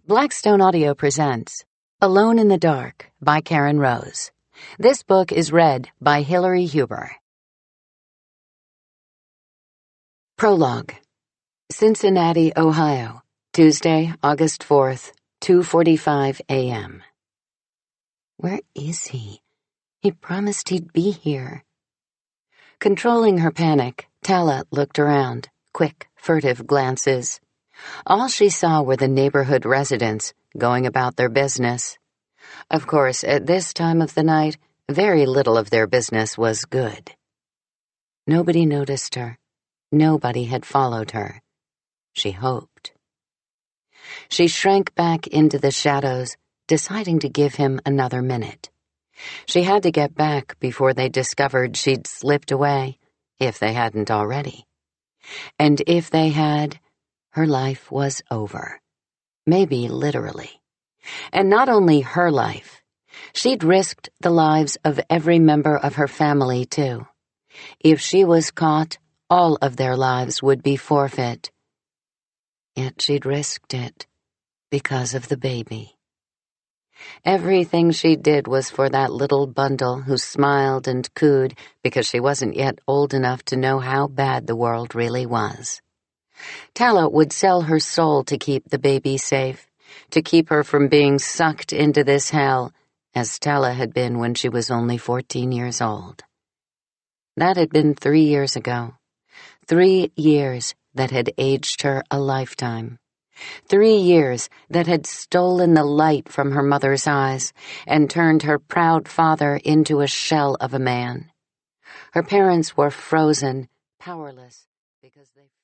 Blackstone Audio presents Alone in the Dark by Karen Rose. This book is read by Hillary Huber. Prologue. Cincinnati, Ohio, Tuesday, August 4th, 2:45 a.m. Where is he? He promised he'd be here. Controlling her panic, Tala looked around, quick, furtive glances. All she saw were the neighborhood residents going about their business. Of course, at this time of the night, very little of their business was good. Nobody noticed her. Nobody had followed her. She hoped. She shrank back into the shadows, deciding to give him another minute. She had to get back before they discovered she'd slipped away, if they hadn't already. And if they had, her life was over. Maybe literally. And not only her life. She'd risked the lives of every member of her family, too. If she was caught, all of their lives would be forfeit. Yet she'd risked it because of the baby. Everything she did was for that little bundle who smiled and cooed because she wasn't yet old enough to know how bad the world really was. Tala would sell her soul to keep the baby safe, to keep her from being sucked into this hell, as Tala had been when she was only 14 years old. That had been 3 years ago. 3 years that had aged her a lifetime. 3 years that had stolen the light from her mother's eyes and turned her proud father into a shell of a man. Her parents were frozen, powerless, because they